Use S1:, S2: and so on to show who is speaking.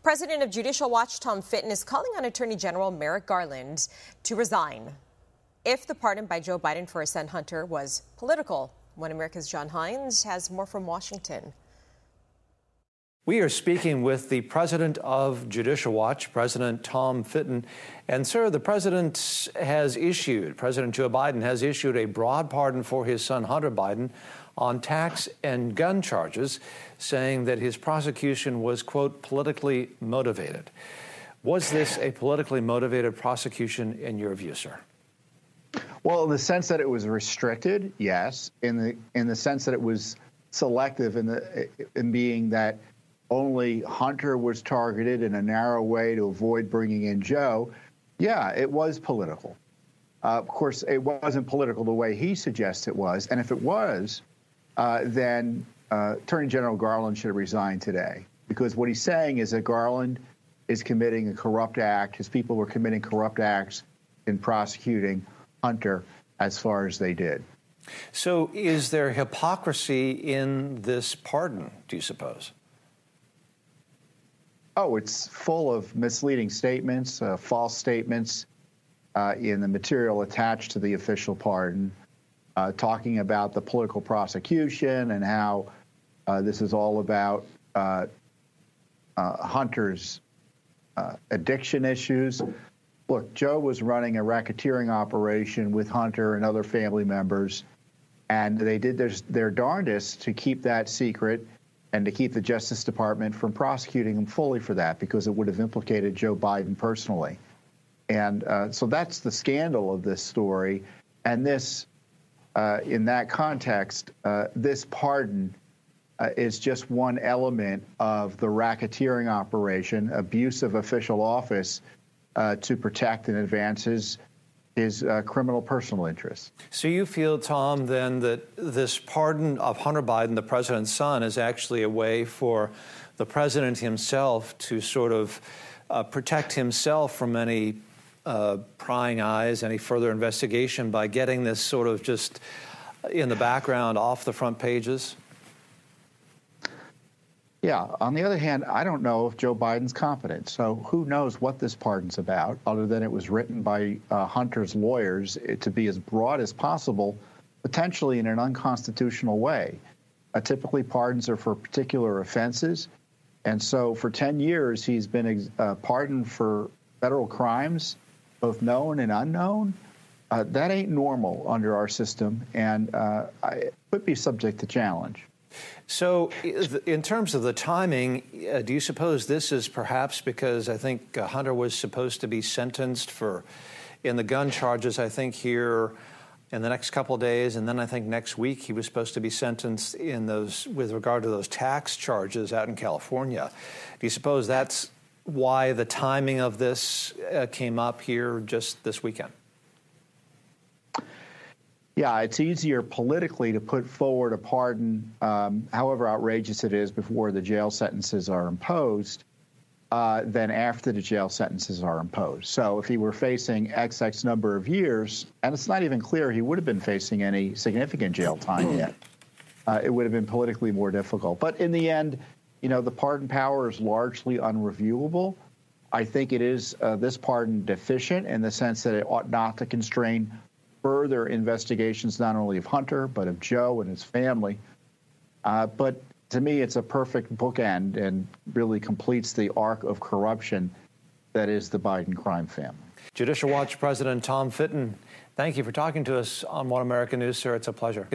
S1: President of Judicial Watch Tom Fitton is calling on Attorney General Merrick Garland to resign if the pardon by Joe Biden for his son Hunter was political. One America's John Hines has more from Washington.
S2: We are speaking with the president of Judicial Watch, President Tom Fitton. And, sir, the President Joe Biden has issued a broad pardon for his son Hunter Biden on tax and gun charges, saying that his prosecution was, quote, politically motivated. Was this a politically motivated prosecution in your view, sir?
S3: Well, in the sense that it was restricted, yes. In the sense that it was selective in being that only Hunter was targeted in a narrow way to avoid bringing in Joe, yeah, it was political. Of course, it wasn't political the way he suggests it was. And if it was, then Attorney General Garland should have resigned today. Because what he's saying is that Garland is committing a corrupt act. His people were committing corrupt acts in prosecuting Hunter as far as they did.
S2: So is there hypocrisy in this pardon, do you suppose?
S3: Oh, it's full of misleading statements, false statements in the material attached to the official pardon, talking about the political prosecution and how this is all about Hunter's addiction issues. Look, Joe was running a racketeering operation with Hunter and other family members, and they did their darndest to keep that secret and to keep the Justice Department from prosecuting him fully for that, because it would have implicated Joe Biden personally. And so that's the scandal of this story. And this, in that context, this pardon is just one element of the racketeering operation, abuse of official office to protect and advance his criminal personal interests.
S2: So you feel, Tom, then that this pardon of Hunter Biden, the president's son, is actually a way for the president himself to sort of protect himself from any prying eyes, any further investigation, by getting this sort of just in the background, off the front pages?
S3: Yeah. On the other hand, I don't know if Joe Biden's competent. So who knows what this pardon's about, other than it was written by Hunter's lawyers to be as broad as possible, potentially in an unconstitutional way. Typically, pardons are for particular offenses. And so for 10 years, he's been pardoned for federal crimes, both known and unknown. That ain't normal under our system, and it could be subject to challenge.
S2: So in terms of the timing, do you suppose this is perhaps because I think Hunter was supposed to be sentenced in the gun charges, I think, here in the next couple of days, and then I think next week he was supposed to be sentenced in those with regard to those tax charges out in California. Do you suppose that's why the timing of this came up here just this weekend?
S3: Yeah, it's easier politically to put forward a pardon, however outrageous it is, before the jail sentences are imposed than after the jail sentences are imposed. So if he were facing XX number of years, and it's not even clear he would have been facing any significant jail time yet, it would have been politically more difficult. But in the end, you know, the pardon power is largely unreviewable. I think it is this pardon deficient in the sense that it ought not to constrain further investigations, not only of Hunter, but of Joe and his family. But to me, it's a perfect bookend and really completes the arc of corruption that is the Biden crime family.
S2: Judicial Watch President Tom Fitton, thank you for talking to us on One American News, sir. It's a pleasure.